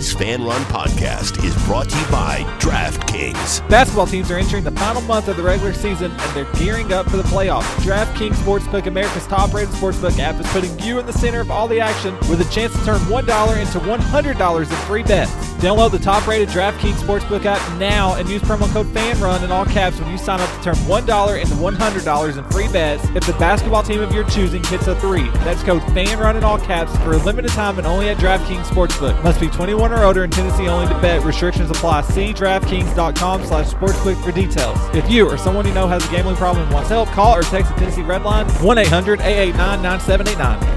Kings Fan Run podcast is brought to you by DraftKings. Basketball teams are entering the final month of the regular season, and they're gearing up for the playoffs. DraftKings Sportsbook, America's top-rated sportsbook app, is putting you in the center of all the action with a chance to turn $1 into $100 in free bets. Download the top-rated DraftKings Sportsbook app now and use promo code FANRUN in all caps when you sign up to turn $1 into $100 in free bets if the basketball team of your choosing hits a three. That's code FANRUN in all caps for a limited time and only at DraftKings Sportsbook. Must be 21 or older and Tennessee only to bet. Restrictions apply. See DraftKings.com/sportsbook for details. If you or someone you know has a gambling problem and wants help, call or text the Tennessee Red Line 1-800-889-9789.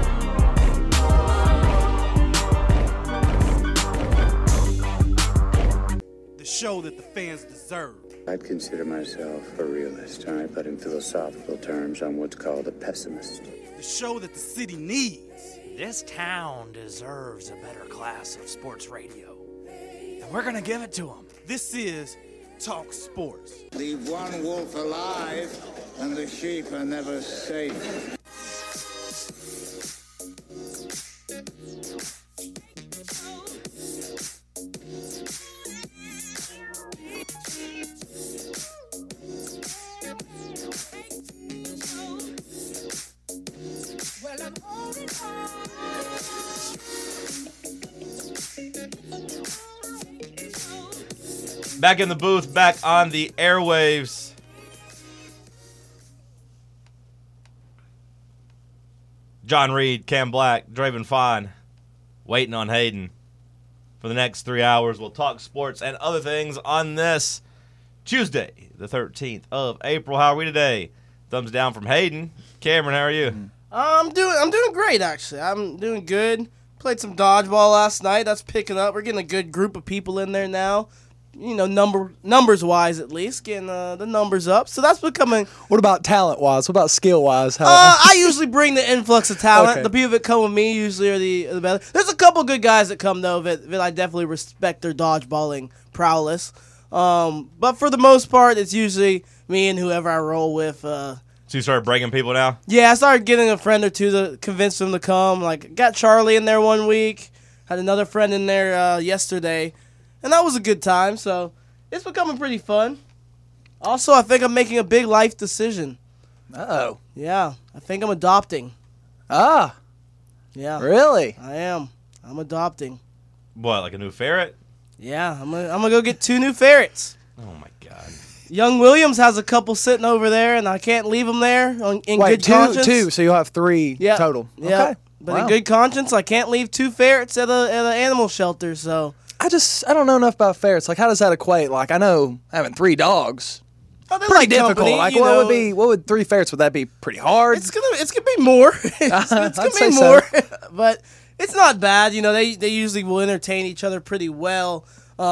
The show that the fans deserve. I'd consider myself a realist, all right, but in philosophical terms, I'm what's called a pessimist. The show that the city needs. This town deserves a better class of sports radio, and we're gonna give it to them. This is Talk Sports. Leave one wolf alive, and the sheep are never safe. Back in the booth, back on the airwaves. John Reed, Cam Black, Draven Fine, waiting on Hayden for the next 3 hours. We'll talk sports and other things on this Tuesday, the 13th of April. How are we today? Thumbs down from Hayden. Cameron, how are you? I'm doing great, actually. I'm doing good. Played some dodgeball last night. That's picking up. We're getting a good group of people in there now. You know, numbers-wise at least, getting the numbers up. So that's becoming... What about talent-wise? What about skill-wise? I usually bring the influx of talent. Okay. The people that come with me usually are the better. There's a couple good guys that come, though, that I definitely respect their dodgeballing prowess. But for the most part, it's usually me and whoever I roll with. So you started breaking people now? Yeah, I started getting a friend or two to convince them to come. Like, got Charlie in there one week. Had another friend in there yesterday. And that was a good time, so it's becoming pretty fun. Also, I think I'm making a big life decision. Uh-oh. Yeah, I think I'm adopting. Ah. Yeah. Really? I am. I'm adopting. What, like a new ferret? Yeah, I'm gonna go get 2 new ferrets. Oh, my God. Young Williams has a couple sitting over there, and I can't leave them there in good conscience. Two, so you'll have 3 total. Yeah. Okay. But in good conscience, I can't leave 2 ferrets at an animal shelter, so... I don't know enough about ferrets. Like, how does that equate? Like, I know having 3 dogs. Oh, they're pretty like difficult. company, Like, what would 3 ferrets? Would that be pretty hard? It's gonna be more. it's I'd gonna say be so. more, but it's not bad. You know, they usually will entertain each other pretty well.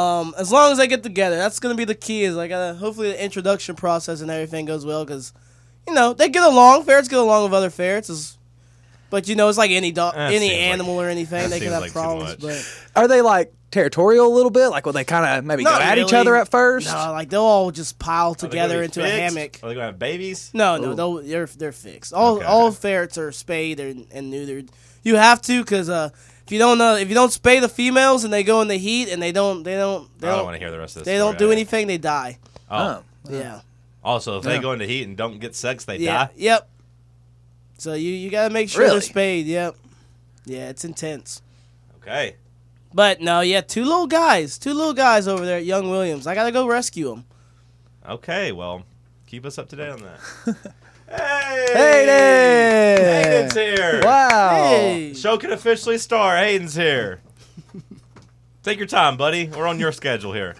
As long as they get together, that's gonna be the key. Is like hopefully the introduction process and everything goes well because, you know, they get along. Ferrets get along with other ferrets. But you know, it's like any dog, any animal or anything. They can have problems. But are they like territorial a little bit? Like, will they kind of maybe go at each other at first? No, like they'll all just pile together into a hammock. Are they going to have babies? No, they're fixed. All ferrets are spayed and neutered. You have to because if you don't spay the females and they go in the heat and they don't I don't want to hear the rest of this. They don't do anything, they die. Oh. Yeah. Also, if they go into heat and don't get sex, they die. Yep. So you got to make sure they're spayed. Yep. Yeah, it's intense. Okay. But no, 2 little guys over there at Young Williams. I got to go rescue them. Okay, well, keep us up to date on that. Hayden's here. Wow. Hey. The show can officially start. Hayden's here. Take your time, buddy. We're on your schedule here.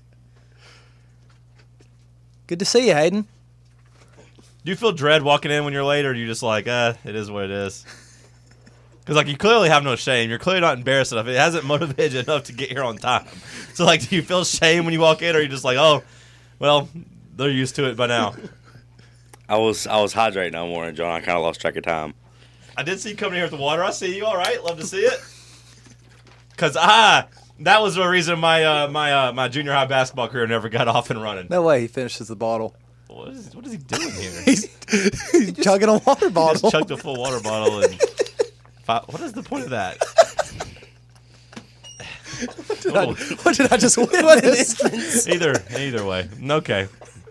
Good to see you, Hayden. Do you feel dread walking in when you're late, or are you just like, it is what it is? Because, like, you clearly have no shame. You're clearly not embarrassed enough. It hasn't motivated you enough to get here on time. So, like, do you feel shame when you walk in, or are you just like, oh, well, they're used to it by now? I was hydrating all morning, John. I kind of lost track of time. I did see you coming here with the water. I see you. All right. Love to see it. Because that was the reason my junior high basketball career never got off and running. No way he finishes the bottle. What is he doing here? He's chugging a water bottle. He just chugged a full water bottle. And what is the point of that? What did I just witness? Either way. Okay.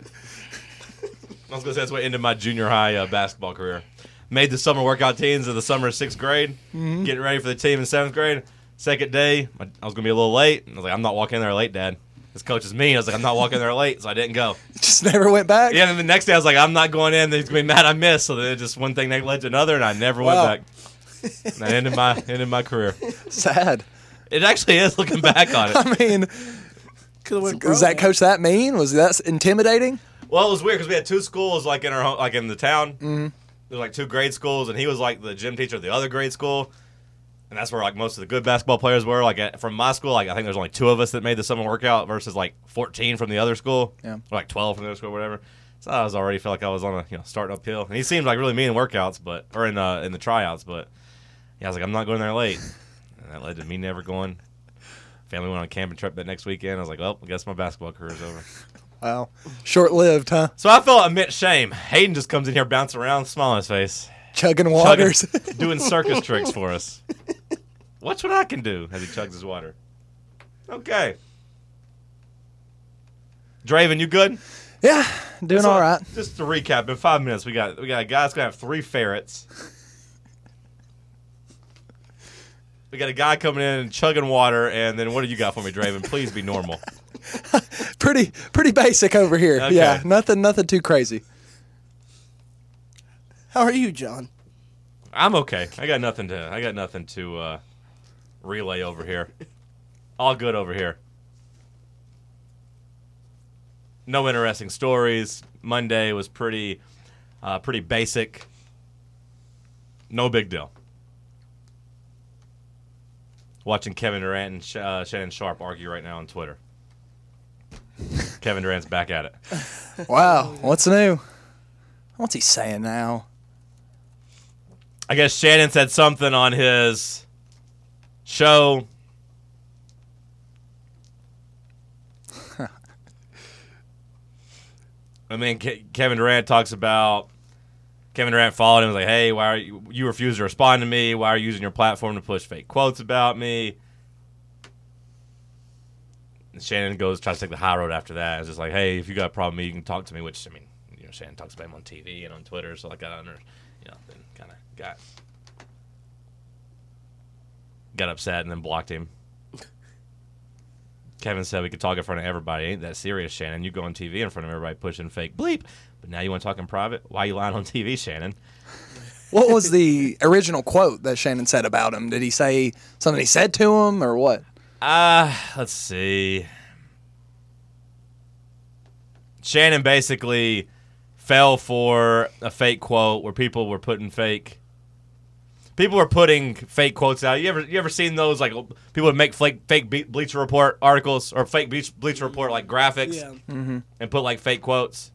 I was going to say that's what ended my junior high basketball career. Made the summer workout teams in the summer of 6th grade, getting ready for the team in 7th grade. Second day, I was going to be a little late. I was like, I'm not walking in there late, Dad. This coach is mean. I was like, I'm not walking in there late, so I didn't go. Just never went back? Yeah, and then the next day I was like, I'm not going in. He's going to be mad I missed. So then just one thing led to another, and I never went back. And that ended my career. Sad. It actually is looking back on it. I mean, was that coach that mean? Was that intimidating? Well, it was weird because we had two schools like in our home, like in the town. Mm-hmm. There was like two grade schools, and he was like the gym teacher of the other grade school, and that's where like most of the good basketball players were. Like from my school, like I think there's only 2 of us that made the summer workout versus like 14 from the other school, or like 12 from the other school, or whatever. So I was already felt like I was on a starting uphill, and he seemed like really mean in workouts, or in the tryouts, but yeah, I was like I'm not going there late, and that led to me never going. Family went on a camping trip that next weekend. I was like, well, I guess my basketball career's over. Wow. Short-lived, huh? So I felt immense shame. Hayden just comes in here bouncing around, smile on his face. Chugging waters. Doing circus tricks for us. Watch what I can do as he chugs his water. Okay. Draven, you good? Yeah, doing all right. Just to recap, in 5 minutes, we got a guy that's going to have 3 ferrets. We got a guy coming in and chugging water, and then what do you got for me, Draven? Please be normal. Pretty basic over here. Okay. Yeah, nothing too crazy. How are you, John? I'm okay. I got nothing to relay over here. All good over here. No interesting stories. Monday was pretty basic. No big deal. Watching Kevin Durant and Shannon Sharp argue right now on Twitter. Kevin Durant's back at it. Wow. What's new? What's he saying now? I guess Shannon said something on his show. I mean, Kevin Durant talks about Kevin Durant followed him and was like, hey, why are you refuse to respond to me? Why are you using your platform to push fake quotes about me? And Shannon tries to take the high road after that. It's just like, hey, if you got a problem with me, you can talk to me, which, I mean, Shannon talks about him on TV and on Twitter, so like I then kind of got upset and then blocked him. Kevin said we could talk in front of everybody. Ain't that serious, Shannon? You go on TV in front of everybody pushing fake bleep, but now you want to talk in private? Why are you lying on TV, Shannon? What was the original quote that Shannon said about him? Did he say something he said to him or what? Let's see. Shannon basically fell for a fake quote where people were putting fake quotes out. You ever seen those, like people would make fake Bleacher Report articles or fake Bleacher Report like graphics and put like fake quotes?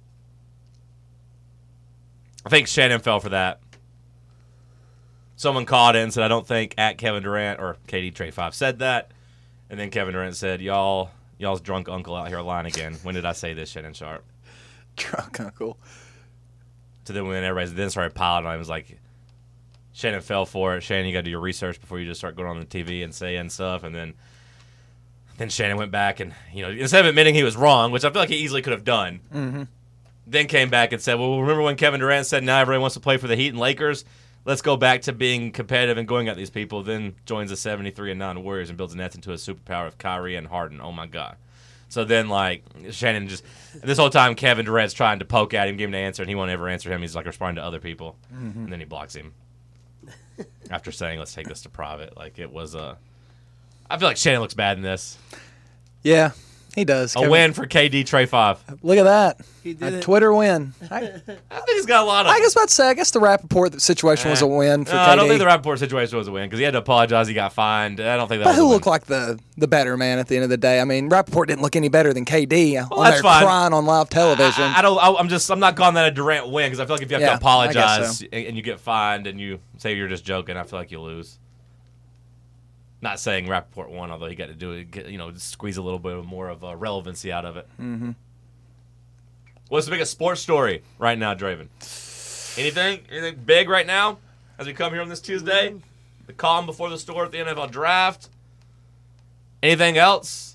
I think Shannon fell for that. Someone called in and said, I don't think at Kevin Durant or KD Trey 5 said that. And then Kevin Durant said, y'all's drunk uncle out here lying again. When did I say this, Shannon Sharp? Drunk uncle. So then when everybody then started piling on him, it was like, Shannon fell for it. Shannon, you got to do your research before you just start going on the TV and saying stuff. And then Shannon went back and, instead of admitting he was wrong, which I feel like he easily could have done, then came back and said, well, remember when Kevin Durant said now everybody wants to play for the Heat and Lakers? Let's go back to being competitive and going at these people. Then joins the 73-9 Warriors and builds the Nets into a superpower of Kyrie and Harden. Oh, my God. So then, Shannon this whole time, Kevin Durant's trying to poke at him, give him an answer, and he won't ever answer him. He's, responding to other people. And then he blocks him. After saying, let's take this to private. It was I feel like Shannon looks bad in this. Yeah, he does. A win for KD Trey 5. Look at that. He did it. Twitter win. I think he's got a lot of I guess the Rappaport situation was a win for KD. I don't think the Rappaport situation was a win because he had to apologize. He got fined. I don't think that was a win. But who looked like the better man at the end of the day? I mean, Rappaport didn't look any better than KD on there crying on live television. I'm not calling that a Durant win because I feel like if you have to apologize and you get fined and you say you're just joking, I feel like you lose. Not saying Rappaport won, although he got to do it, squeeze a little bit more of relevancy out of it. Mm-hmm. What's the biggest sports story right now, Draven? Anything big right now as we come here on this Tuesday? The calm before the storm at the NFL draft? Anything else?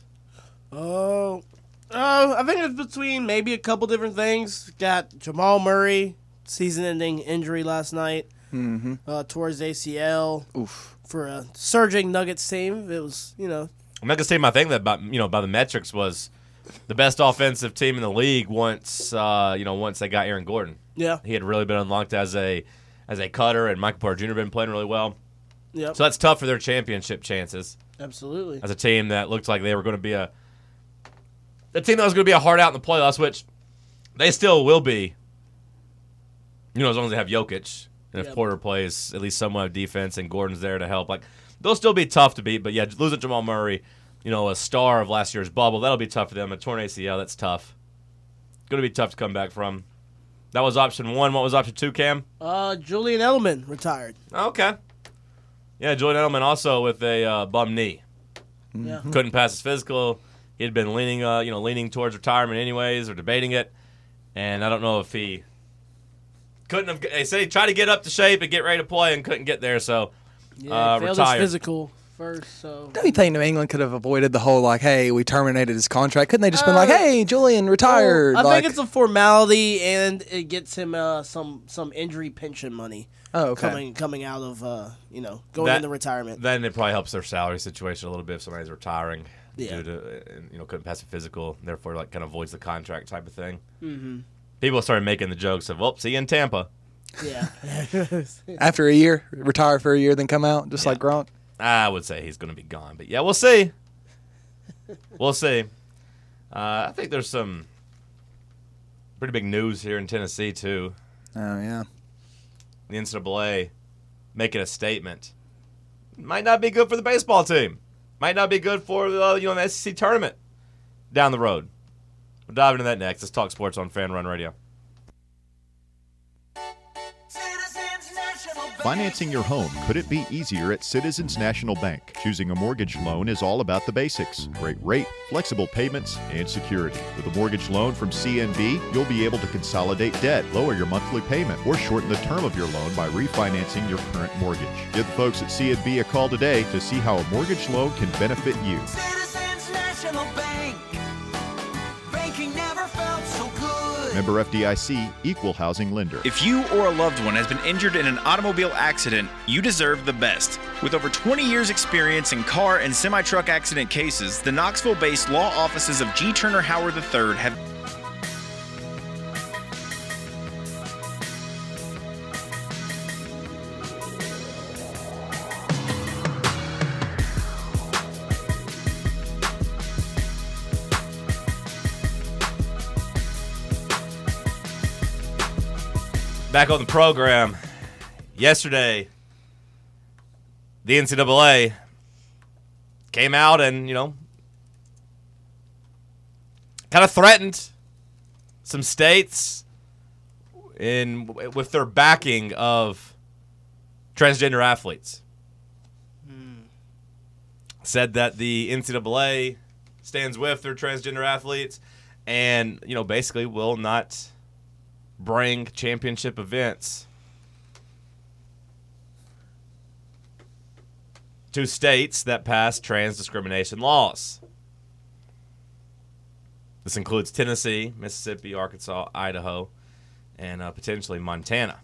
I think it's between maybe a couple different things. Got Jamal Murray, season-ending injury last night. Towards ACL. Oof. For a surging Nuggets team. It was, Nuggets team, I think that by the metrics was the best offensive team in the league once they got Aaron Gordon. Yeah. He had really been unlocked as a cutter, and Michael Porter Jr. been playing really well. Yep. So that's tough for their championship chances. Absolutely. As a team that looked like they were going to be a team that was going to be a hard out in the playoffs, which they still will be. As long as they have Jokic. And if Porter plays at least somewhat of defense and Gordon's there to help, they'll still be tough to beat. But yeah, losing Jamal Murray, a star of last year's bubble, that'll be tough for them. A torn ACL, that's tough. Going to be tough to come back from. That was option one. What was option two, Cam? Julian Edelman retired. Okay. Yeah, Julian Edelman also with a bum knee. Yeah. Couldn't pass his physical. He had been leaning towards retirement anyways, or debating it. And I don't know if he couldn't have. They said he tried to get up to shape and get ready to play and couldn't get there, so failed retired. his physical first. So Don't you think New England could have avoided the whole hey, we terminated his contract? Couldn't they just been hey, Julian retired? Well, I think it's a formality, and it gets him some injury pension money. Oh, okay. Coming out of going into retirement. Then it probably helps their salary situation a little bit if somebody's retiring Yeah. due to couldn't pass a physical, therefore kind of avoids the contract type of thing. Mm-hmm. People started making the jokes of, see you in Tampa. Yeah. After a year, retire for a year, then come out, just like Gronk. I would say he's going to be gone, but yeah, we'll see. We'll see. I think there's some pretty big news here in Tennessee too. Oh yeah. The NCAA making a statement. Might not be good for the baseball team. Might not be good for the SEC tournament down the road. We'll dive into that next. Let's talk sports on Fan Run Radio. Financing your home, could it be easier at Citizens National Bank? Choosing a mortgage loan is all about the basics. Great rate, flexible payments, and security. With a mortgage loan from CNB, you'll be able to consolidate debt, lower your monthly payment, or shorten the term of your loan by refinancing your current mortgage. Give the folks at CNB a call today to see how a mortgage loan can benefit you. Citizens National Bank. Banking never felt so good. Member FDIC, Equal Housing Lender. If you or a loved one has been injured in an automobile accident, you deserve the best. With over 20 years experience in car and semi-truck accident cases, the Knoxville-based law offices of G. Turner Howard III have Back on the program. Yesterday, the NCAA came out and, kind of threatened some states with their backing of transgender athletes. Said that the NCAA stands with their transgender athletes and, basically will not bring championship events to states that pass trans discrimination laws. This includes Tennessee, Mississippi, Arkansas, Idaho, and potentially Montana.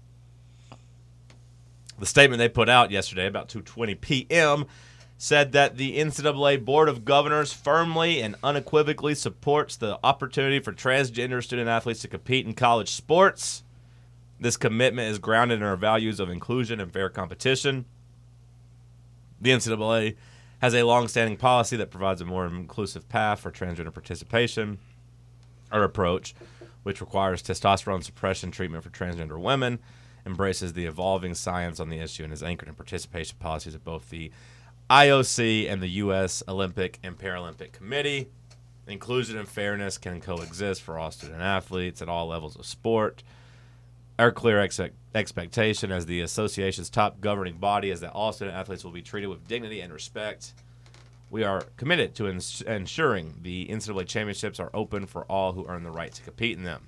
The statement they put out yesterday about 2:20 p.m. said that the NCAA Board of Governors firmly and unequivocally supports the opportunity for transgender student athletes to compete in college sports. This commitment is grounded in our values of inclusion and fair competition. The NCAA has a long-standing policy that provides a more inclusive path for transgender participation. Our approach, which requires testosterone suppression treatment for transgender women, embraces the evolving science on the issue and is anchored in participation policies of both the IOC and the U.S. Olympic and Paralympic Committee. Inclusion and fairness can coexist for all student athletes at all levels of sport. Our clear expectation as the association's top governing body is that all student athletes will be treated with dignity and respect. We are committed to ensuring the NCAA championships are open for all who earn the right to compete in them.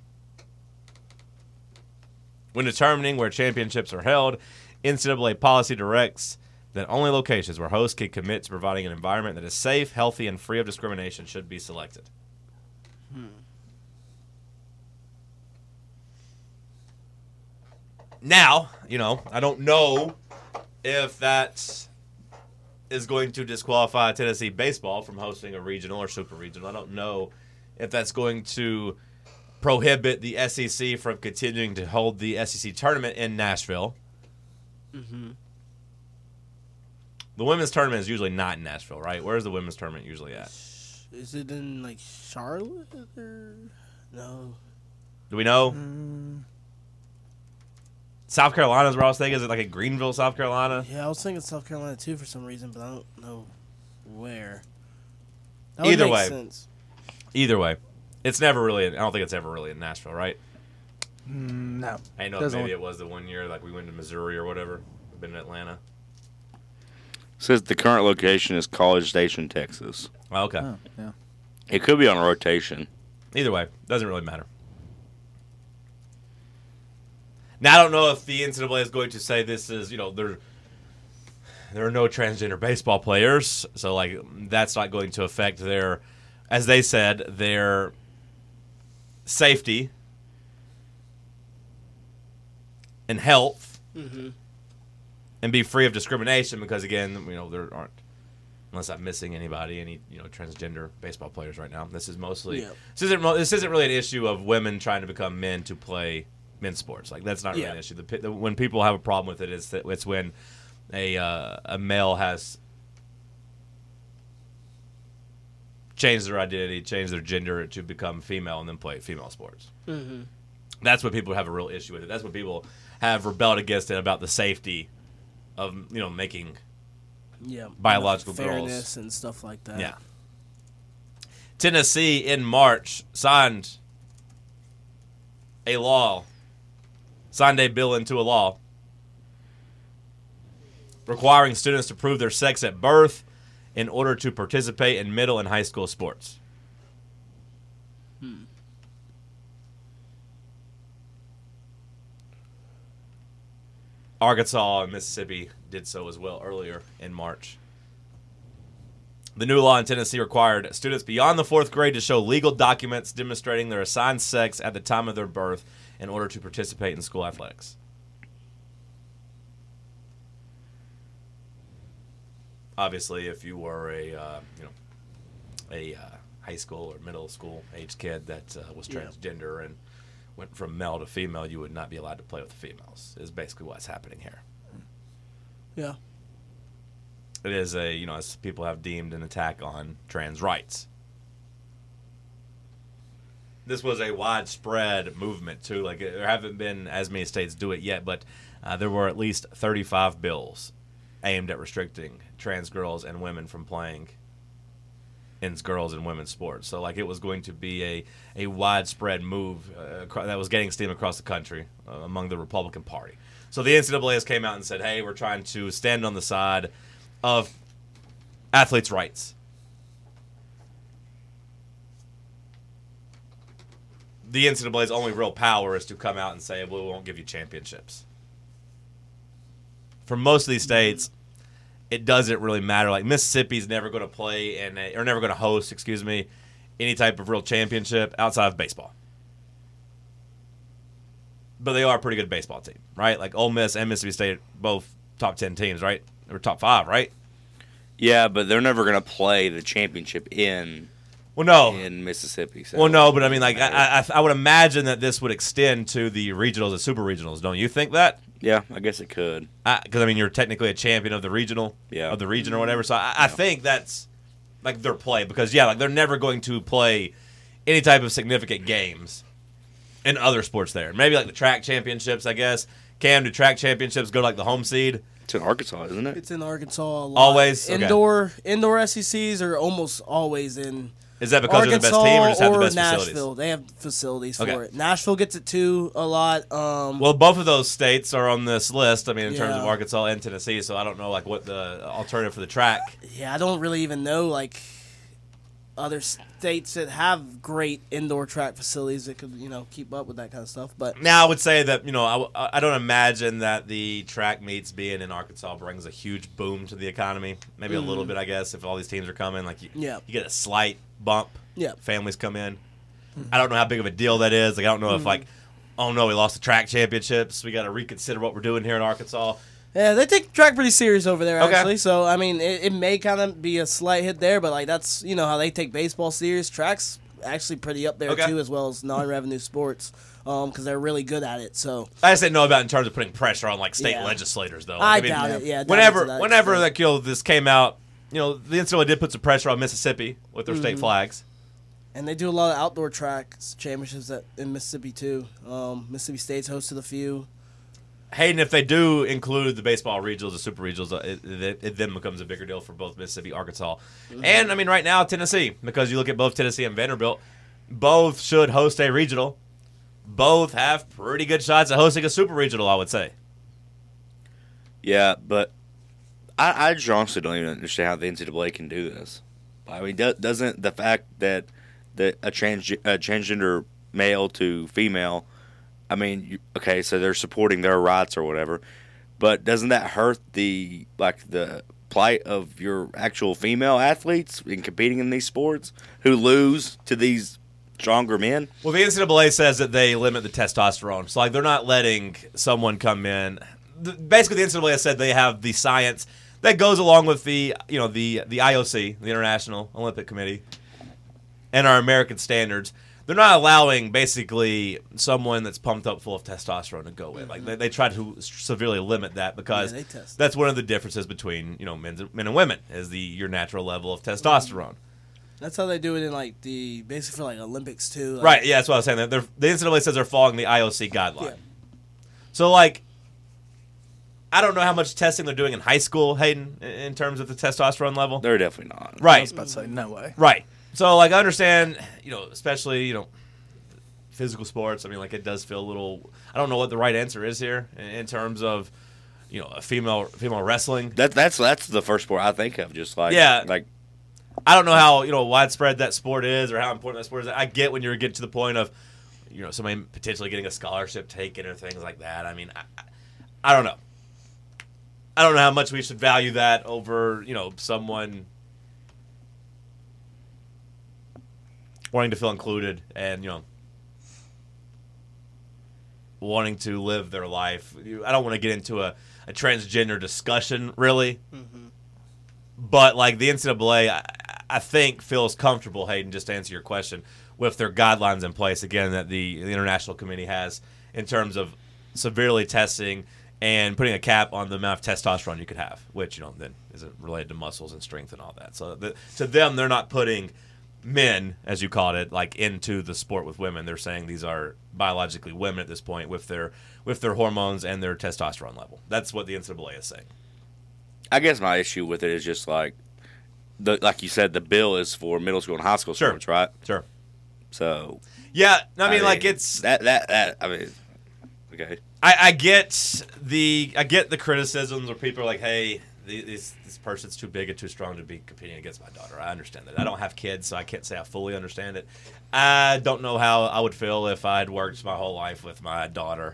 When determining where championships are held, NCAA policy directs that only locations where hosts can commit to providing an environment that is safe, healthy, and free of discrimination should be selected. Now, I don't know if that is going to disqualify Tennessee baseball from hosting a regional or super regional. I don't know if that's going to prohibit the SEC from continuing to hold the SEC tournament in Nashville. Mm-hmm. The women's tournament is usually not in Nashville, right? Where's the women's tournament usually at? Is it in, like, Charlotte? Or... No. Do we know? South Carolina is where I was thinking. Is it like in Greenville, South Carolina? Yeah, I was thinking South Carolina, too, for some reason, but I don't know where. Either way. It's never really, I don't think it's ever really in Nashville, right? No. I know maybe it was the one year, like we went to Missouri or whatever. We've been in Atlanta. Says the current location is College Station, Texas. Oh, okay. Oh, yeah. It could be on a rotation. Either way, doesn't really matter. Now, I don't know if the NCAA is going to say this is, there are no transgender baseball players, so like that's not going to affect their, as they said, their safety and health, and be free of discrimination because, again, there aren't, unless I'm missing any transgender baseball players right now. This is mostly this isn't really an issue of women trying to become men to play men's sports. Like that's not really an issue. When people have a problem with it, it's when a male has changed their identity, changed their gender to become female, and then play female sports. Mm-hmm. That's what people have a real issue with it. That's what people have rebelled against it about the safety of making biological fairness girls and stuff like that. Yeah. Tennessee in March signed a bill into a law requiring students to prove their sex at birth in order to participate in middle and high school sports. Arkansas and Mississippi did so as well earlier in March. The new law in Tennessee required students beyond the 4th grade to show legal documents demonstrating their assigned sex at the time of their birth in order to participate in school athletics. Obviously, if you were a high school or middle school age kid that was transgender and went from male to female, you would not be allowed to play with the females. Is basically what's happening here. Yeah. It is as people have deemed an attack on trans rights. This was a widespread movement too. Like there haven't been as many states do it yet, but there were at least 35 bills aimed at restricting trans girls and women from playing in girls and women's sports. So like it was going to be a widespread move that was getting steam across the country among the Republican Party. So the NCAA has came out and said, hey, we're trying to stand on the side of athletes' rights. The NCAA's only real power is to come out and say, well, we won't give you championships. For most of these states, it doesn't really matter. Like Mississippi's never going to play or never going to host, any type of real championship outside of baseball. But they are a pretty good baseball team, right? Like Ole Miss and Mississippi State, both top 10 teams, right? Or top 5, right? Yeah, but they're never going to play the championship in Mississippi. So well, no, but I mean, like I would imagine that this would extend to the regionals and super regionals. Don't you think that? Yeah, I guess it could. Because I mean, you're technically a champion of the regional, of the region or whatever. So I think that's like their play because like they're never going to play any type of significant games in other sports there. Maybe like the track championships, I guess. Do track championships go to like the home seed? It's in Arkansas, isn't it? It's in Arkansas a lot. Always? Okay. Indoor SECs are almost always in Is that because Arkansas they're the best team or just have the best Nashville. facilities? They have facilities for Okay. it. Nashville gets it too a lot. Well, both of those states are on this list. I mean, in terms of Yeah. Arkansas and Tennessee, so I don't know like what the alternative for the track. Yeah, I don't really even know like other states that have great indoor track facilities that could, keep up with that kind of stuff. But now I would say that, I don't imagine that the track meets being in Arkansas brings a huge boom to the economy. Maybe a little bit, I guess, if all these teams are coming. Like you get a slight bump. Yeah. Families come in. I don't know how big of a deal that is. Like I don't know if oh no, we lost the track championships. We got to reconsider what we're doing here in Arkansas. Yeah, they take track pretty serious over there, actually. So, I mean, it may kind of be a slight hit there, but, that's, how they take baseball serious. Track's actually pretty up there, too, as well as non-revenue sports, because they're really good at it. So I just didn't know about in terms of putting pressure on, state legislators, though. I doubt it, yeah. Whenever this came out, the NCAA did put some pressure on Mississippi with their state flags. And they do a lot of outdoor track championships in Mississippi, too. Mississippi State's hosted a few. Hayden, if they do include the baseball regionals, the super regionals, it then becomes a bigger deal for both Mississippi, Arkansas. And, right now, Tennessee, because you look at both Tennessee and Vanderbilt, both should host a regional. Both have pretty good shots at hosting a super regional, I would say. Yeah, but I just honestly don't even understand how the NCAA can do this. I mean, doesn't the fact that a transgender male to female, I mean, okay, so they're supporting their rights or whatever, but doesn't that hurt the plight of your actual female athletes in competing in these sports who lose to these stronger men? Well, the NCAA says that they limit the testosterone, so they're not letting someone come in. Basically, the NCAA has said they have the science that goes along with the IOC, the International Olympic Committee, and our American standards. They're not allowing basically someone that's pumped up full of testosterone to go in. They try to severely limit that because that's one of the differences between men and women is your natural level of testosterone. That's how they do it in basically for Olympics too. Right. Yeah, that's what I was saying. The NCAA says they're following the IOC guideline. Yeah. So I don't know how much testing they're doing in high school, Hayden, in terms of the testosterone level. They're definitely not. Right. I was about to say no way. Right. So, I understand, especially, physical sports. I mean, it does feel a little. I don't know what the right answer is here in terms of, a female wrestling. That's the first sport I think of. Just I don't know how widespread that sport is or how important that sport is. I get when you get to the point of, somebody potentially getting a scholarship taken or things like that. I mean, I don't know. I don't know how much we should value that over someone wanting to feel included and, wanting to live their life. I don't want to get into a transgender discussion, really. Mm-hmm. But, the NCAA, I think, feels comfortable, Hayden, just to answer your question, with their guidelines in place, again, that the International Committee has in terms of severely testing and putting a cap on the amount of testosterone you could have, which, then isn't related to muscles and strength and all that. So, to them, they're not putting men, as you called it, into the sport with women. They're saying these are biologically women at this point with their hormones and their testosterone level. That's what the NCAA is saying. I guess my issue with it is just like you said, the bill is for middle school and high school sports, right? Sure. So yeah, I mean it's that. I mean, okay. I get the criticisms where people are like, hey, this person's too big and too strong to be competing against my daughter. I understand that. I don't have kids, so I can't say I fully understand it. I don't know how I would feel if I'd worked my whole life with my daughter.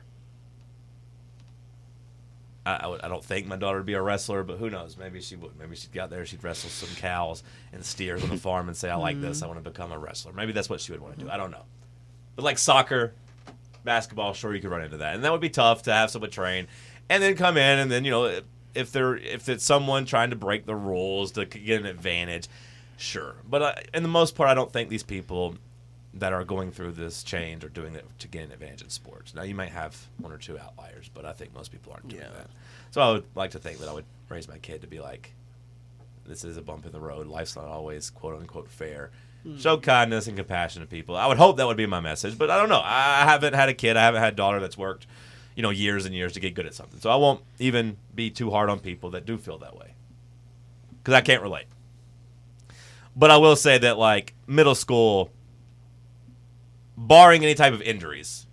I don't think my daughter would be a wrestler, but who knows? Maybe she would. Maybe she'd get out there, she'd wrestle some cows and steers on the farm and say, I like this, I want to become a wrestler. Maybe that's what she would want to do. I don't know. But soccer, basketball, sure, you could run into that. And that would be tough to have someone train and then come in and then, if it's someone trying to break the rules to get an advantage, sure. But in the most part, I don't think these people that are going through this change are doing it to get an advantage in sports. Now, you might have one or two outliers, but I think most people aren't doing that. So I would like to think that I would raise my kid to be like, this is a bump in the road. Life's not always quote-unquote fair. Show kindness and compassion to people. I would hope that would be my message, but I don't know. I haven't had a kid. I haven't had a daughter that's worked years and years to get good at something. So I won't even be too hard on people that do feel that way because I can't relate. But I will say that, middle school, barring any type of injuries,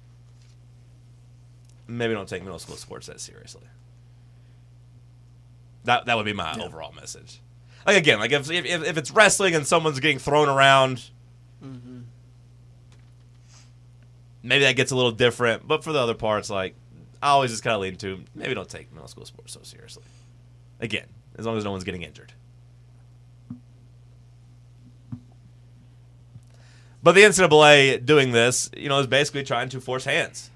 maybe don't take middle school sports that seriously. That would be my overall message. Like again, like if it's wrestling and someone's getting thrown around, maybe that gets a little different. But for the other parts, like I always just kind of lean to maybe don't take middle school sports so seriously. Again, as long as no one's getting injured. But the NCAA doing this, is basically trying to force hands.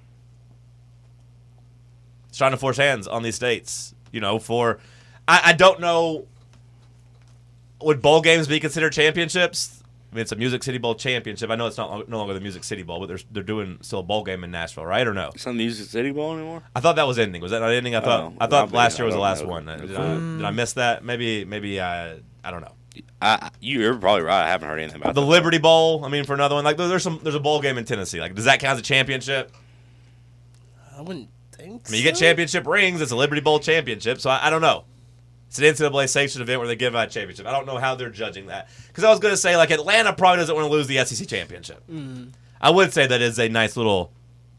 It's trying to force hands on these states. I don't know. Would bowl games be considered championships? I mean, it's a Music City Bowl championship. I know it's no longer the Music City Bowl, but they're doing still a bowl game in Nashville, right? Or no? It's not the Music City Bowl anymore? I thought that was ending. Was that not ending? I thought last year was the last one. Did I miss that? Maybe I don't know. You're probably right. I haven't heard anything about the Liberty Bowl. I mean, for another one, like there's a bowl game in Tennessee. Like, does that count as a championship? I wouldn't think so. I mean, you get championship rings. It's a Liberty Bowl championship. So I don't know. It's an NCAA sanctioned event where they give out a championship. I don't know how they're judging that. Because I was going to say, like, Atlanta probably doesn't want to lose the SEC championship. I would say that is a nice little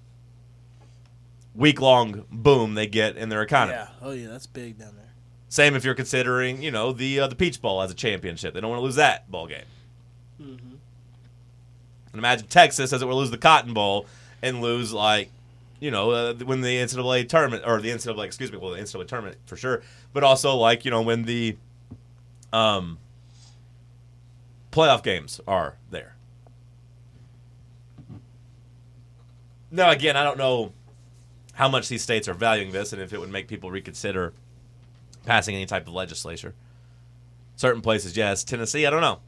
week-long boom they get in their economy. Yeah. Oh, yeah, that's big down there. Same if you're considering, the Peach Bowl as a championship. They don't want to lose that bowl game. And imagine Texas doesn't want to lose the Cotton Bowl and lose, like, when the NCAA tournament, or the NCAA tournament for sure, but also, like, when the playoff games are there. Now, again, I don't know how much these states are valuing this and if it would make people reconsider passing any type of legislature. Certain places, yes. Tennessee, I don't know.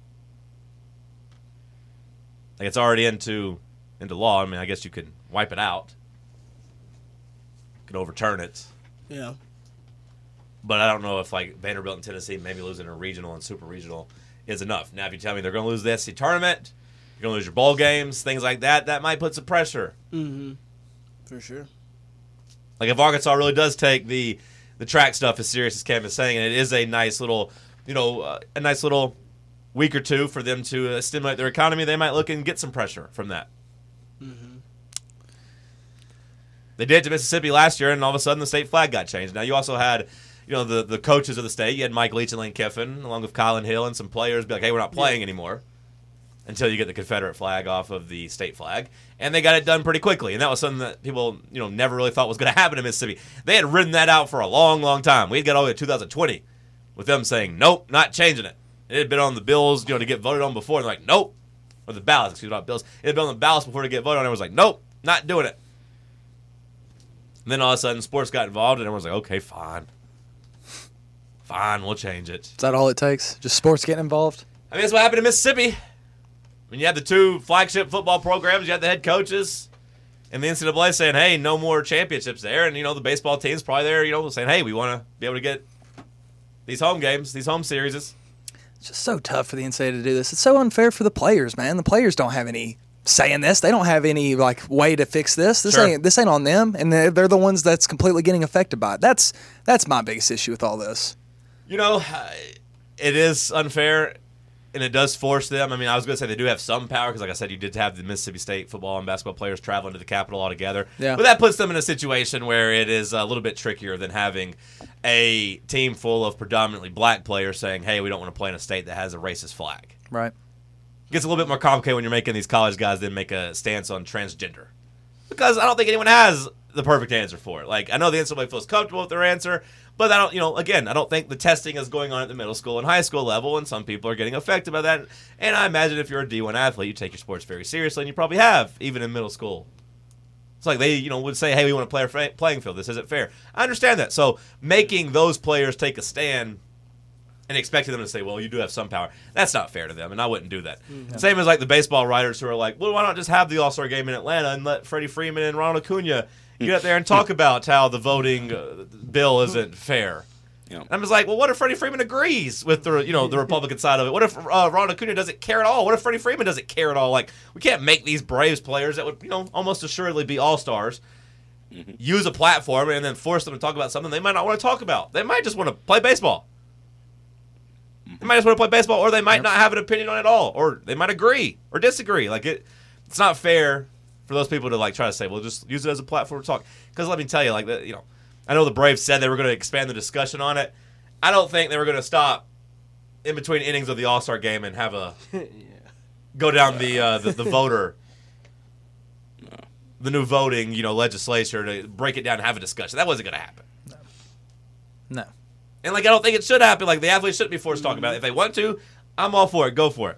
Like, it's already into law. I mean, I guess you could wipe it out. Could overturn it. Yeah. But I don't know if, like, Vanderbilt and Tennessee maybe losing a regional and super regional is enough. Now, if you tell me they're going to lose the SEC tournament, you're going to lose your bowl games, things like that, that might put some pressure. For sure. Like, if Arkansas really does take the track stuff as serious as Cam is saying, and it is a nice little, a nice little week or two for them to stimulate their economy, they might look and get some pressure from that. They did it to Mississippi last year, and all of a sudden the state flag got changed. Now, you also had, the coaches of the state. You had Mike Leach and Lane Kiffin, along with Colin Hill and some players be like, hey, we're not playing anymore until you get the Confederate flag off of the state flag. And they got it done pretty quickly. And that was something that people, never really thought was going to happen in Mississippi. They had ridden that out for a long, long time. We had got all the way to 2020 with them saying, nope, not changing it. It had been on the bills, to get voted on before. And they're like, nope. Or the ballots, not bills. It had been on the ballots before to get voted on. And it was like, nope, not doing it. And then all of a sudden, sports got involved, and everyone's like, okay, fine. Fine, we'll change it. Is that all it takes? Just sports getting involved? I mean, that's what happened in Mississippi. When you had the two flagship football programs, you had the head coaches, and the NCAA saying, hey, no more championships there. And, the baseball team's probably there, saying, hey, we want to be able to get these home games, these home series. It's just so tough for the NCAA to do this. It's so unfair for the players, man. The players don't have any say in this. They don't have any way to fix this. This ain't on them, and they're the ones that's completely getting affected by it. That's my biggest issue with all this. It is unfair, and it does force them. I mean, I was going to say they do have some power because, like I said, you did have the Mississippi State football and basketball players traveling to the Capitol all together. Yeah. But that puts them in a situation where it is a little bit trickier than having a team full of predominantly black players saying, hey, we don't want to play in a state that has a racist flag. Right. Gets a little bit more complicated when you're making these college guys then make a stance on transgender. Because I don't think anyone has the perfect answer for it. Like, I know the NCAA feels comfortable with their answer, but I don't, again, I don't think the testing is going on at the middle school and high school level, and some people are getting affected by that. And I imagine if you're a D1 athlete, you take your sports very seriously, and you probably have, even in middle school. It's like they, would say, hey, we want to play our playing field. This isn't fair. I understand that. So making those players take a stand and expecting them to say, well, you do have some power, that's not fair to them, and I wouldn't do that. Mm-hmm. Same as, like, the baseball writers who are like, well, why not just have the All-Star game in Atlanta and let Freddie Freeman and Ronald Acuna get out there and talk about how the voting bill isn't fair. And I'm just like, well, what if Freddie Freeman agrees with the the Republican side of it? What if Ronald Acuna doesn't care at all? What if Freddie Freeman doesn't care at all? Like, we can't make these Braves players that would almost assuredly be all-stars use a platform and then force them to talk about something they might not want to talk about. They might just want to play baseball. They might just want to play baseball, or they might not have an opinion on it at all, or they might agree or disagree. Like, it's not fair for those people to try to say, well, just use it as a platform to talk. Because let me tell you, I know the Braves said they were going to expand the discussion on it. I don't think they were going to stop in between innings of the All-Star game and have a go down the voter, the new voting, legislature to break it down and have a discussion. That wasn't going to happen. No. And, I don't think it should happen. The athletes shouldn't be forced to talk about it. If they want to, I'm all for it. Go for it.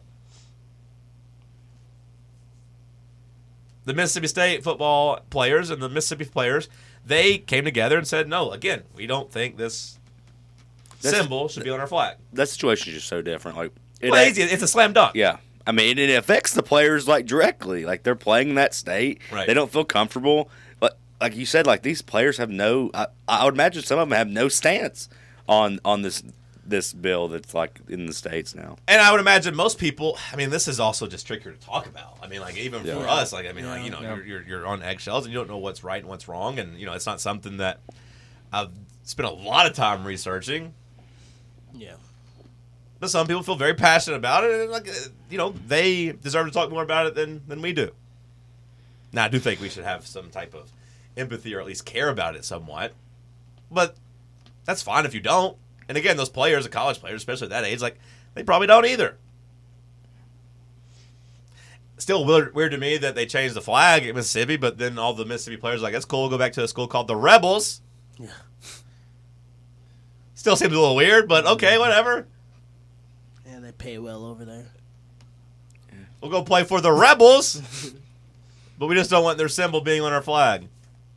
The Mississippi State football players and the Mississippi players, they came together and said, no, again, we don't think this symbol should be on our flag. That situation is just so different. It's a slam dunk. Yeah. I mean, it affects the players, directly. They're playing in that state. Right. They don't feel comfortable. But, like you said, these players have no I would imagine some of them have no stance on this bill that's in the States now. And I would imagine most people, this is also just trickier to talk about. Even for us, you're on eggshells and you don't know what's right and what's wrong. And, it's not something that I've spent a lot of time researching. Yeah. But some people feel very passionate about it. And, they deserve to talk more about it than we do. Now, I do think we should have some type of empathy or at least care about it somewhat. But that's fine if you don't. And again, those players, the college players, especially at that age, they probably don't either. Still weird to me that they changed the flag in Mississippi, but then all the Mississippi players are that's cool. We'll go back to a school called the Rebels. Yeah. Still seems a little weird, but okay, whatever. Yeah, they pay well over there. We'll go play for the Rebels, but we just don't want their symbol being on our flag.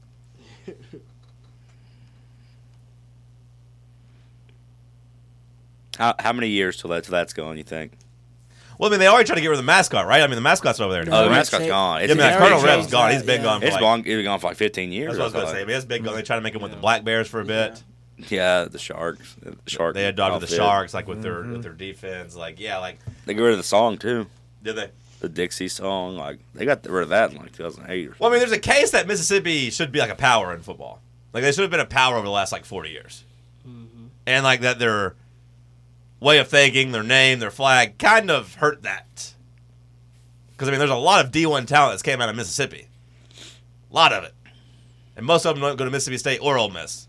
How many years till that's going, you think? Well, they already tried to get rid of the mascot, right? The mascot's over there now. Oh, the mascot's gone. Colonel Reb's gone. He's been gone for It's been gone for 15 years. That's what I was going to say. It's been gone. They tried to make him with the Black Bears for a bit. Yeah, the Sharks. They adopted the Sharks, with their defense. They got rid of the song, too. Did they? The Dixie song. They got rid of that in 2008 or something. Well, there's a case that Mississippi should be a power in football. They should have been a power over the last 40 years. Mm-hmm. And that their way of thinking, their name, their flag kind of hurt that. Because, there's a lot of D1 talent that's came out of Mississippi. A lot of it. And most of them don't go to Mississippi State or Ole Miss.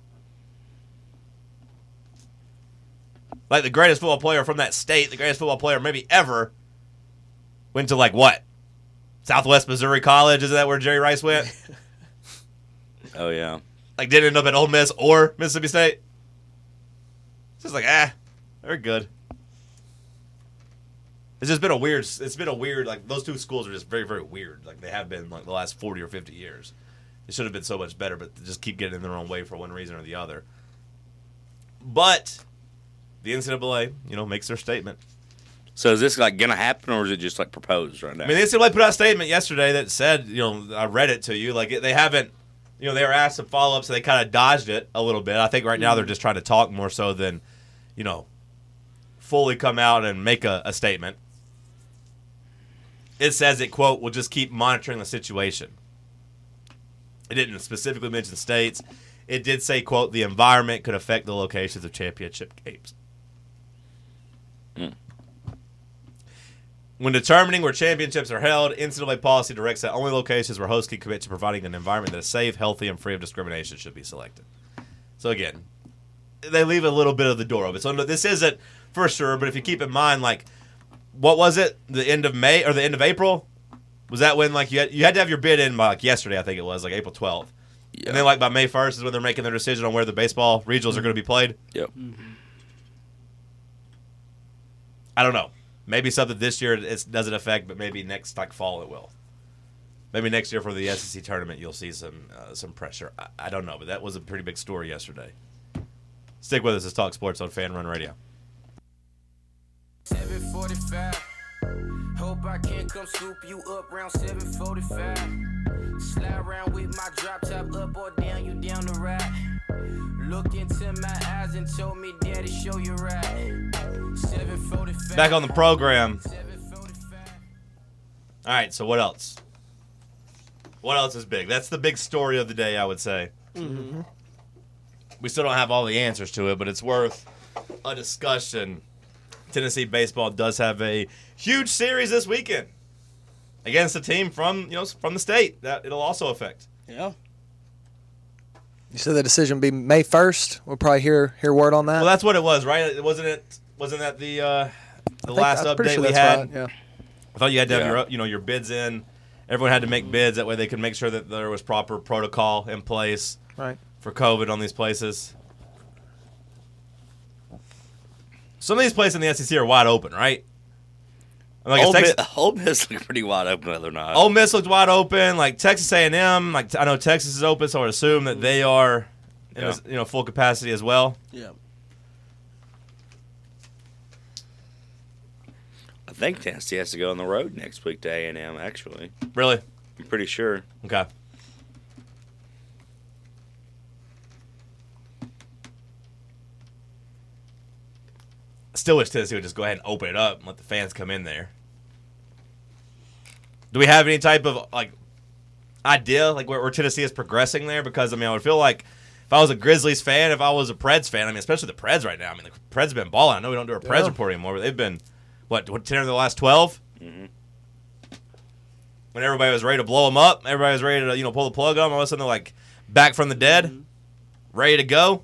The greatest football player from that state, the greatest football player maybe ever, went to, what? Southwest Missouri College? Isn't that where Jerry Rice went? Oh, yeah. Didn't end up at Ole Miss or Mississippi State? It's just they're good. It's just been a weird, those two schools are just very, very weird. They have been, the last 40 or 50 years. They should have been so much better, but they just keep getting in their own way for one reason or the other. But the NCAA, makes their statement. So is this, going to happen, or is it just, proposed right now? The NCAA put out a statement yesterday that said, I read it to you, they haven't, they were asked some follow-ups, so they kind of dodged it a little bit. I think right now they're just trying to talk more so than, fully come out and make a statement. It says it, quote, "will just keep monitoring the situation." It didn't specifically mention states. It did say, quote, "the environment could affect the locations of championship games." When determining where championships are held, NCAA policy directs that only locations where hosts can commit to providing an environment that is safe, healthy, and free of discrimination should be selected. So again, they leave a little bit of the door open. So this isn't for sure, but if you keep in mind, what was it? The end of May or the end of April? Was that when you had to have your bid in by yesterday? I think it was April 12th. Yeah. And then by May 1st is when they're making their decision on where the baseball regionals are going to be played. Yep. Mm-hmm. I don't know. Maybe something this year it doesn't affect, but maybe next fall it will. Maybe next year for the SEC tournament you'll see some pressure. I don't know, but that was a pretty big story yesterday. Stick with us. It's Talk Sports on Fan Run Radio. 7:45. Hope I can come scoop you up around 7:45. Slide around with my drop top up or down, you down the ride. Look into my eyes and told me, Daddy, show you right. 7:45. Back on the program. All right, so what else? What else is big? That's the big story of the day, I would say. Mm-hmm. We still don't have all the answers to it, but it's worth a discussion. Tennessee baseball does have a huge series this weekend against a team from the state that it'll also affect. Yeah. You said the decision will be May 1st. We'll probably hear word on that. Well, that's what it was, right? Wasn't it Wasn't that the last update we had? Yeah. I thought you had to have your bids in. Everyone had to make bids. That way they could make sure that there was proper protocol in place for COVID on these places. Some of these places in the SEC are wide open, right? Like Ole Miss looked pretty wide open the other night. Ole Miss looked wide open. Like Texas A&M, like I know Texas is open, so I would assume that they are in full capacity as well. Yeah. I think Tennessee has to go on the road next week to A&M, actually. Really? I'm pretty sure. Okay. Still wish Tennessee would just go ahead and open it up and let the fans come in there. Do we have any type of idea where Tennessee is progressing there? Because I would feel like if I was a Grizzlies fan, if I was a Preds fan, especially the Preds right now. The Preds have been balling. I know we don't do a Preds report anymore, but they've been 10 of the last 12. Mm-hmm. When everybody was ready to blow them up, everybody was ready to pull the plug on them. All of a sudden they're back from the dead, ready to go.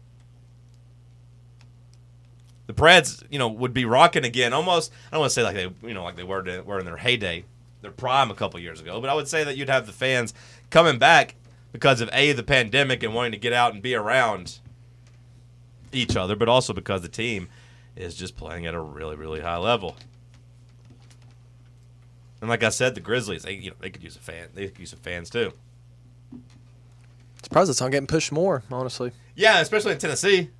The Preds, would be rocking again. Almost, I don't want to say like they were in their heyday, their prime a couple years ago, but I would say that you'd have the fans coming back because of the pandemic and wanting to get out and be around each other, but also because the team is just playing at a really, really high level. And like I said, the Grizzlies, they could use a fan. They could use some fans too. Surprised it's not getting pushed more, honestly. Yeah, especially in Tennessee.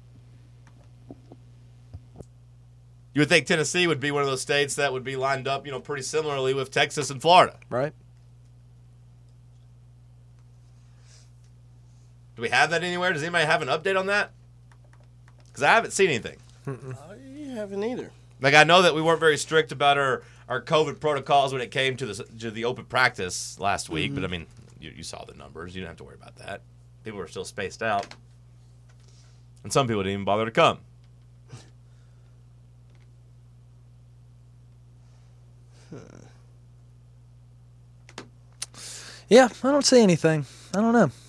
You would think Tennessee would be one of those states that would be lined up, pretty similarly with Texas and Florida. Right. Do we have that anywhere? Does anybody have an update on that? Because I haven't seen anything. You haven't either. I know that we weren't very strict about our COVID protocols when it came to the open practice last week, but you saw the numbers. You didn't have to worry about that. People were still spaced out. And some people didn't even bother to come. Yeah, I don't see anything. I don't know.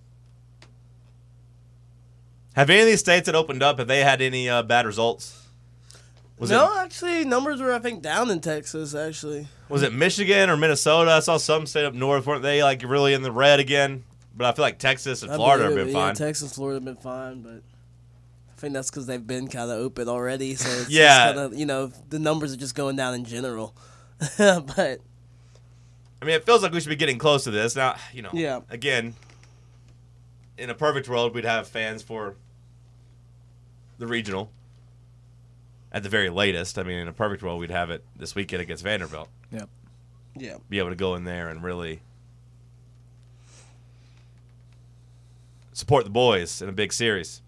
Have any of these states that opened up, have they had any bad results? Actually, numbers were, I think, down in Texas, actually. Was it Michigan or Minnesota? I saw some state up north. Weren't they, really in the red again? But I feel like Texas and Florida have been fine. Texas and Florida have been fine, but I think that's because they've been kind of open already. So it's yeah. just kinda, the numbers are just going down in general. But it feels like we should be getting close to this. Now, yeah. Again, in a perfect world, we'd have fans for the regional at the very latest. In a perfect world, we'd have it this weekend against Vanderbilt. Yep. Yeah. Be able to go in there and really support the boys in a big series.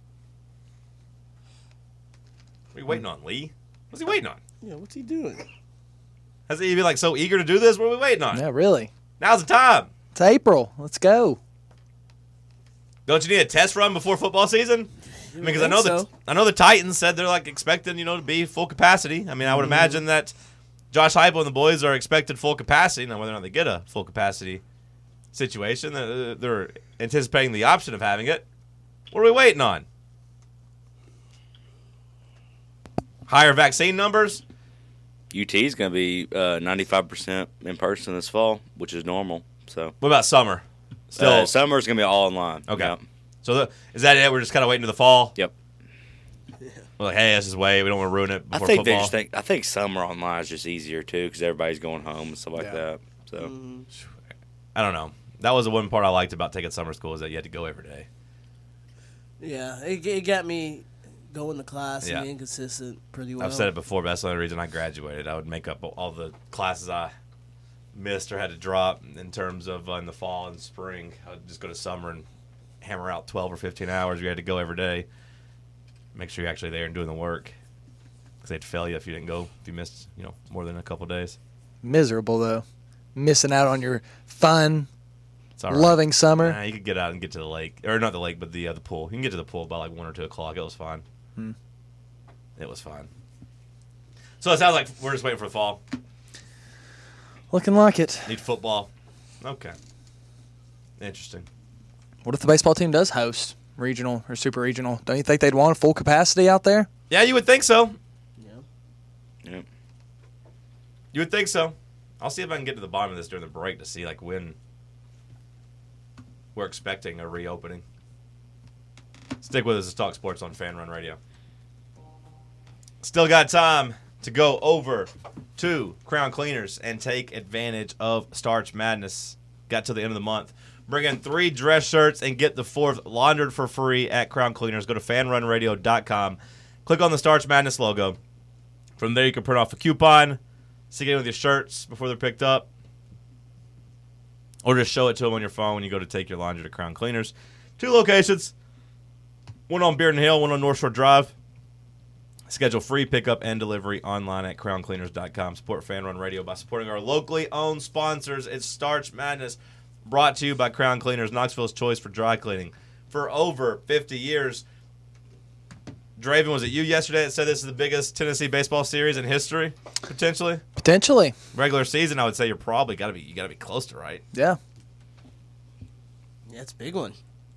What are you waiting on, Lee? What's he waiting on? Yeah, what's he doing? Has he been so eager to do this? What are we waiting on? Yeah, really. Now's the time. It's April. Let's go. Don't you need a test run before football season? Because I know the Titans said they're expecting to be full capacity. I would imagine that Josh Heupel and the boys are expected full capacity. Now, whether or not they get a full capacity situation, they're anticipating the option of having it. What are we waiting on? Higher vaccine numbers? UT is going to be 95% in person this fall, which is normal. So what about summer? Still, summer's going to be all online. Okay. Yep. So is that it? We're just kind of waiting to the fall? Yep. We're like, hey, let's just wait. We don't want to ruin it before football. I think summer online is just easier, too, because everybody's going home and stuff like that. So I don't know. That was the one part I liked about taking summer school is that you had to go every day. Yeah, it got me going to class and being consistent pretty well. I've said it before, but that's the only reason I graduated. I would make up all the classes I missed or had to drop in terms of in the fall and spring. I would just go to summer and hammer out 12 or 15 hours. You had to go every day. Make sure you're actually there and doing the work. Because they'd fail you if you didn't go, if you missed more than a couple days. Miserable, though. Missing out on your fun, it's all right. Loving summer. Nah, you could get out and get to the lake. Or not the lake, but the pool. You can get to the pool by 1 or 2 o'clock. It was fine. It was fine. So it sounds like we're just waiting for the fall. Looking like it. Need football. Okay. Interesting. What if the baseball team does host regional or super regional? Don't you think they'd want full capacity out there? Yeah, you would think so. You would think so. I'll see if I can get to the bottom of this during the break to see like when we're expecting a reopening. Stick with us to Talk Sports on Fan Run Radio. Still got time to go over to Crown Cleaners and take advantage of Starch Madness. Got to the end of the month. Bring in 3 dress shirts and get the 4th laundered for free at Crown Cleaners. Go to fanrunradio.com. Click on the Starch Madness logo. From there, you can print off a coupon, stick it with your shirts before they're picked up, or just show it to them on your phone when you go to take your laundry to Crown Cleaners. 2 locations, one on Bearden Hill, one on North Shore Drive. Schedule free pickup and delivery online at crowncleaners.com. Support Fan Run Radio by supporting our locally owned sponsors. It's Starch Madness, brought to you by Crown Cleaners, Knoxville's choice for dry cleaning. For over 50 years, Draven, was it you yesterday that said this is the biggest Tennessee baseball series in history, potentially? Potentially. Regular season, I would say you gotta be close to right. Yeah. Yeah, it's a big one.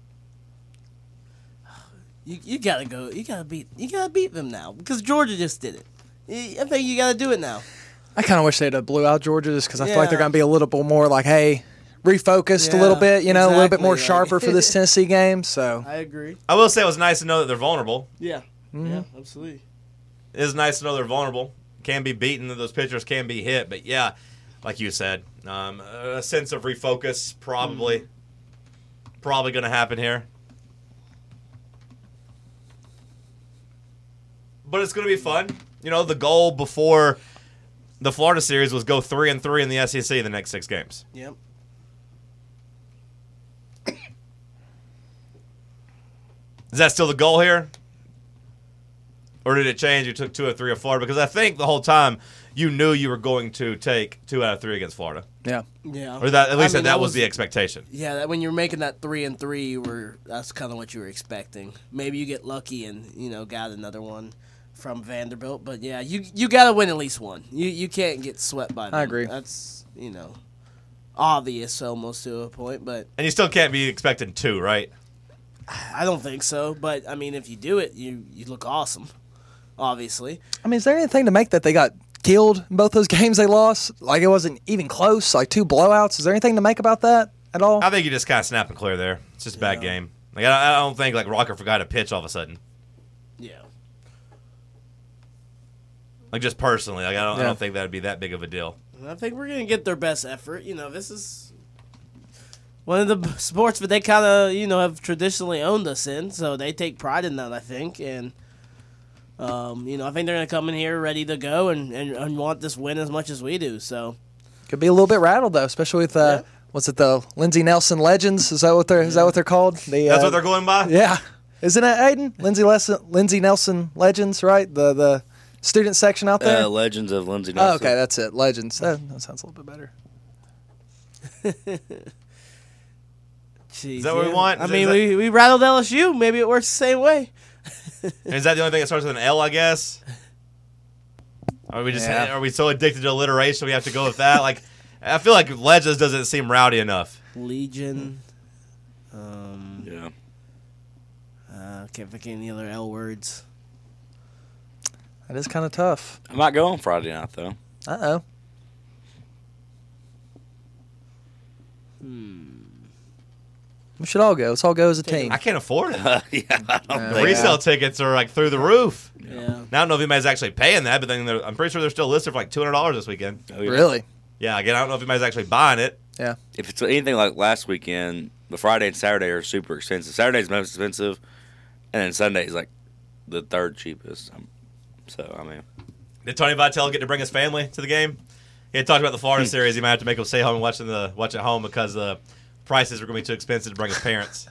You gotta go. You gotta beat them now because Georgia just did it. I think you gotta do it now. I kind of wish they'd have blew out Georgia just because I feel like they're gonna be a little bit more like, hey, refocused a little bit, a little bit more sharper for this Tennessee game. So I agree. I will say it was nice to know that they're vulnerable. Yeah. Mm-hmm. Yeah, absolutely. It is nice to know they're vulnerable. Can be beaten, those pitchers can be hit. But, yeah, like you said, a sense of refocus probably going to happen here. But it's going to be fun. You know, the goal before the Florida series was go 3-3 in the SEC the next 6 games. Yep. Is that still the goal here? Or did it change? You took 2 out of 3 of Florida? Because I think the whole time you knew you were going to take 2 out of 3 against Florida. Yeah. Yeah. Or that, at least that was the expectation. Yeah, that when you're making that 3-3, that's kind of what you were expecting. Maybe you get lucky and, got another one from Vanderbilt. But, yeah, you got to win at least one. You can't get swept by them. I agree. That's, obvious almost to a point. But and you still can't be expecting 2, right? I don't think so. But, if you do it, you look awesome. Obviously. Is there anything to make that they got killed in both those games they lost? Like, it wasn't even close, like 2 blowouts. Is there anything to make about that at all? I think you just kind of snap and clear there. It's just a bad game. Like I don't think, Rocker forgot to pitch all of a sudden. Yeah. Like, just personally. I don't think that would be that big of a deal. I think we're going to get their best effort. This is one of the sports that they kind of, have traditionally owned us in. So they take pride in that, I think. And I think they're going to come in here ready to go and want this win as much as we do. So could be a little bit rattled though, especially with what's it, the Lindsey Nelson Legends? Is that what they're called? That's what they're going by. Yeah, isn't it, Aiden? Lindsey Nelson Legends, right? The student section out there. Legends of Lindsey Nelson. Oh, okay, that's it. Legends. That sounds a little bit better. Jeez, is that what we want? We rattled LSU. Maybe it works the same way. Is that the only thing that starts with an L, I guess? Are we so addicted to alliteration we have to go with that? Like, I feel like Legends doesn't seem rowdy enough. Legion. Yeah. Can't think of any other L words. That is kind of tough. I might go on Friday night, though. Uh-oh. We should all go. Let's all go as a team. I can't afford it. The resale tickets are through the roof. Yeah. Now, I don't know if anybody's actually paying that, but then I'm pretty sure they're still listed for $200 this weekend. Oh, yeah. Really? Yeah, again, I don't know if anybody's actually buying it. Yeah. If it's anything like last weekend, the Friday and Saturday are super expensive. Saturday's most expensive, and then Sunday's the 3rd cheapest. Did Tony Vitello get to bring his family to the game? He had talked about the Florida series. He might have to make them stay home and watch at home because the prices are going to be too expensive to bring his parents.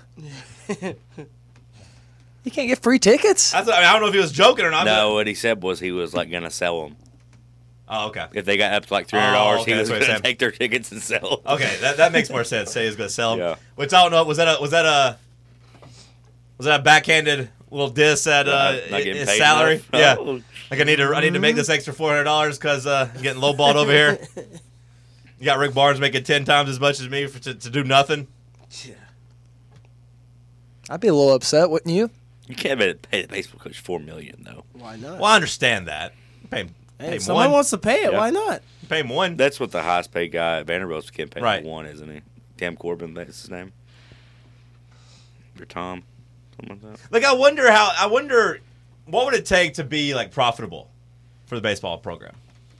You can't get free tickets? I don't know if he was joking or not. No, what he said was he was going to sell them. Oh, okay. If they got up to $300, he was going to take their tickets and sell them. Okay, that makes more sense. Say he was going to sell them. Yeah. Which I don't know. Was that a backhanded little diss at his salary? Enough. Yeah. Like I need to make this extra $400 because I'm getting lowballed over here. You got Rick Barnes making 10 times as much as me to do nothing. Yeah. I'd be a little upset, wouldn't you? You can't pay the baseball coach $4 million though. Why not? Well, I understand that. Pay if someone wants to pay it, why not? pay him one. That's what the highest paid guy at Vanderbilt's getting paid Right. one, isn't he? Cam Corbin, that's his name. Or Tom, something like that. Like, I wonder what would it take to be, like, profitable for the baseball program?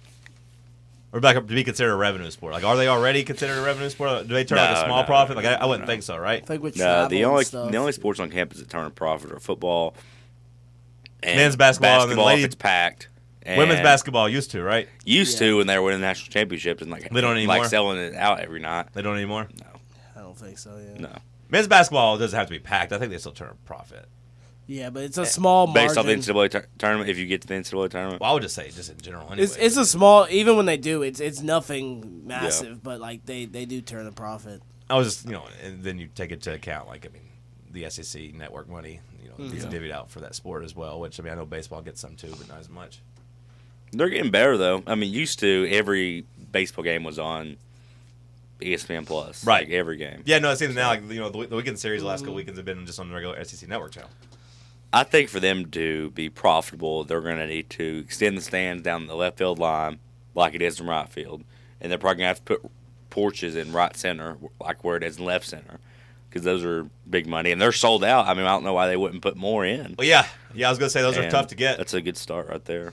Or back up to be considered a revenue sport. Like, are they already considered a revenue sport? Do they turn like a small profit? Like, I wouldn't think so, right? I think with No, the travel and stuff. only sports on campus that turn a profit are football and Men's basketball and then if lady- it's packed. And Women's basketball used to, right? Used to when they were winning national championships and like They don't anymore? like selling it out every night. They don't anymore? I don't think so. Yeah. No. Men's basketball doesn't have to be packed. I think they still turn a profit. Yeah, but it's a small margin. Based off the NCAA tournament, if you get to the NCAA tournament. Well, I would just say just in general anyway. It's a small. Even when they do, it's nothing massive. But like they do turn a profit. I was just, and then you take it to account, like, I mean, the SEC network money, gets divvied out for that sport as well, which, I mean, I know baseball gets some too, but not as much. They're getting better, though. I mean, used to, every baseball game was on ESPN Plus. Right. Like, every game. Yeah, no, it seems now, like, the weekend series the last couple weekends have been just on the regular SEC network channel. I think for them to be profitable, they're going to need to extend the stands down the left field line like it is in right field. And they're probably going to have to put porches in right center like where it is in left center because those are big money. And they're sold out. I mean, I don't know why they wouldn't put more in. Well, yeah, I was going to say those are And tough to get. That's a good start right there.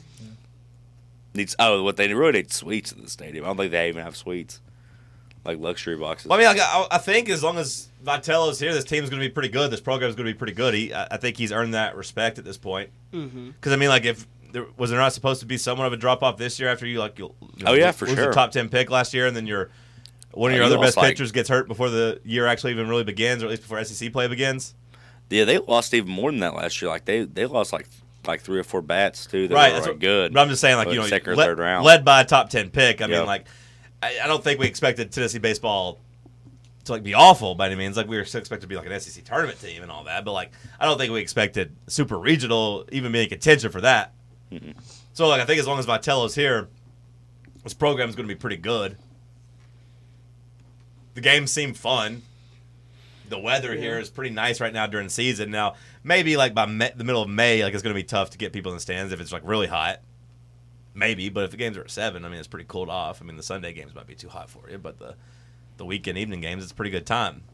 What they really need suites in the stadium. I don't think they even have suites, like luxury boxes. Well, I mean, I think as long as Vitello's here, this team's going to be pretty good. This program's going to be pretty good. I think he's earned that respect at this point. Because I mean, like, if was there not supposed to be somewhat of a drop off this year after you Oh, yeah, for lose sure. the top 10 pick last year, and then one of your You other lost, best pitchers gets hurt before the year actually even really begins, or at least before SEC play begins. Yeah, they lost even more than that last year. Like they lost like 3 or 4 bats too. That Right, were that's good. But I'm just saying, like, second or third round, led by a top 10 pick. I mean, Yep. like, I don't think we expected Tennessee baseball to like be awful by any means. Like, we were still expected to be like an SEC tournament team and all that, but like, I don't think we expected super regional even being contention for that. Mm-hmm. So, like, I think as long as Vitello's here, this program is going to be pretty good. The games seem fun. The weather here is pretty nice right now during the season. Now, maybe like by the middle of May, like, it's going to be tough to get people in the stands if it's like really hot. Maybe, but if the games are at 7, I mean, it's pretty cooled off. I mean, the Sunday games might be too hot for you, but the weekend evening games, it's a pretty good time.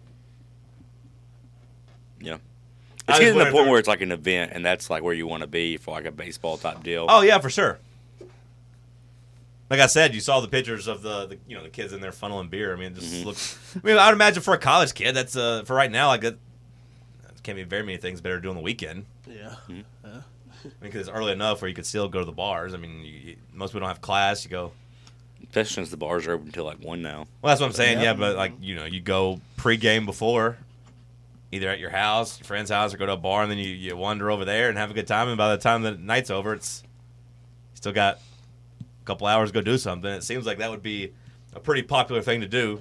Yeah. It's getting to the point where it's like an event, and that's like where you want to be for like a baseball type deal. Oh yeah, for sure. Like I said, you saw the pictures of the kids in there funneling beer. I mean, it just looks. I mean, I'd imagine for a college kid, that's for right now, like that can't be very many things better to do on the weekend. Yeah. I mean, because it's early enough where you could still go to the bars. I mean, most people don't have class. You go. Especially since the bars are open until like 1 now. Well, that's what I'm saying. Yeah, but like you go pregame before, either at your house, your friend's house, or go to a bar, and then you wander over there and have a good time. And by the time the night's over, it's you still got a couple hours to go do something. It seems like that would be a pretty popular thing to do.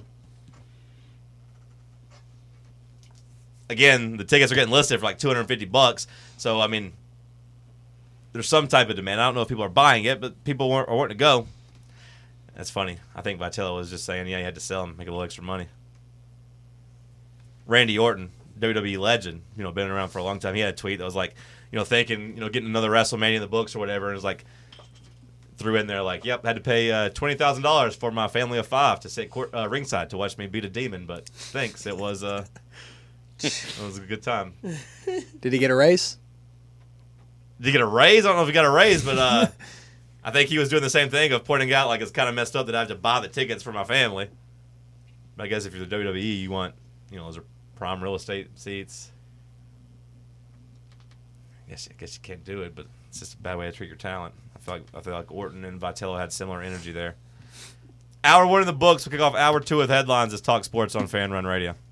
Again, the tickets are getting listed for like $250. So I mean, there's some type of demand. I don't know if people are buying it, but people are wanting to go. That's funny. I think Vitello was just saying, yeah, you had to sell them, make a little extra money. Randy Orton, WWE legend, been around for a long time. He had a tweet that was like, thinking, getting another WrestleMania in the books or whatever, and it was like, threw in there like, yep, had to pay $20,000 for my family of 5 to sit ringside to watch me beat a demon, but thanks, it was a good time. Did he get a raise? Did he get a raise? I don't know if he got a raise, but I think he was doing the same thing of pointing out like it's kind of messed up that I have to buy the tickets for my family. But I guess if you're the WWE, you want, those are prime real estate seats. I guess you can't do it, but it's just a bad way to treat your talent. I feel like Orton and Vitello had similar energy there. Hour 1 in the books. We'll kick off hour 2 with headlines as Talk Sports on Fan Run Radio.